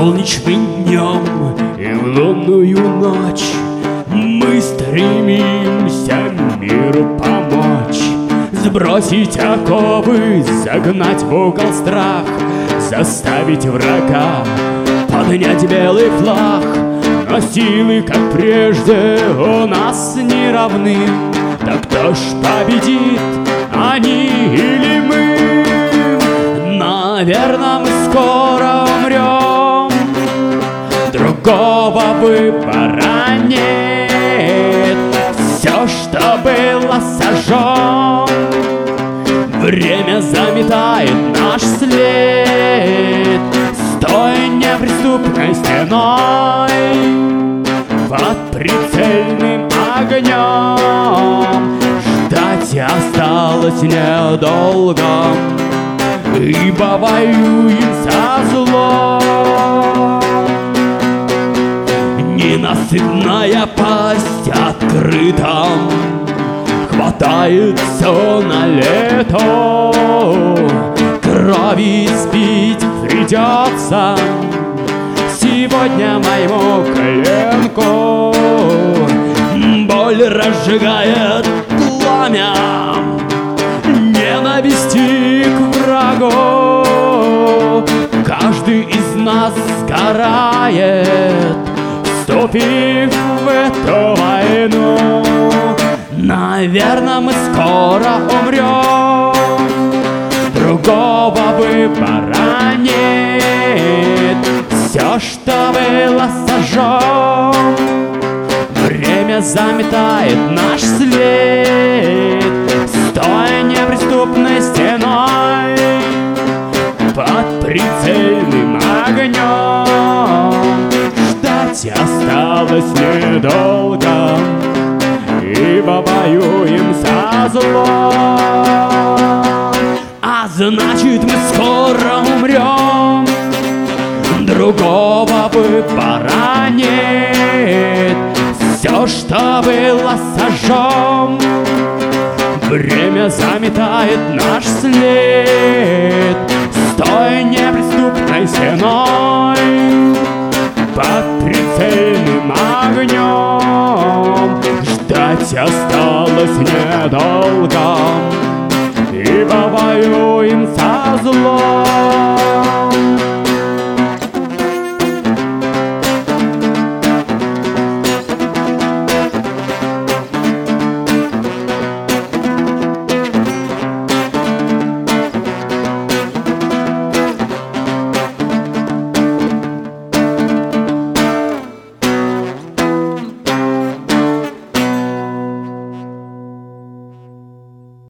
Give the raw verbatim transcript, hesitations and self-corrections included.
Солнечным днем и в лунную ночь мы стремимся миру помочь. Сбросить оковы, загнать в угол страх, заставить врага поднять белый флаг. Но силы, как прежде, у нас не равны. Так кто ж победит, они или мы? Наверно, мы скоро умрем, другого выбора нет. Все, что было, сожжем. Время заметает наш след с той неприступной стеной. Под прицельным огнем ждать осталось недолго, ибо воюем со злом. Ненасытная пасть открыта, хватает все на лето. Крови спить придется сегодня моему коленку. Боль разжигает пламя ненависти к врагу. Каждый из нас сгорает, вступив в эту войну. Наверно, мы скоро умрем, другого выбора нет. Все, что было, сожжем. Время заметает наш след с той неприступной стеной. Под прицельным огнем ждать осталось недолго, ибо воюем со злом. А значит, мы скоро умрем, другого выбора нет. Все, что было, сожжем. Время заметает наш след с той неприступной стеной. Под прицельным огнем ждать осталось недолго,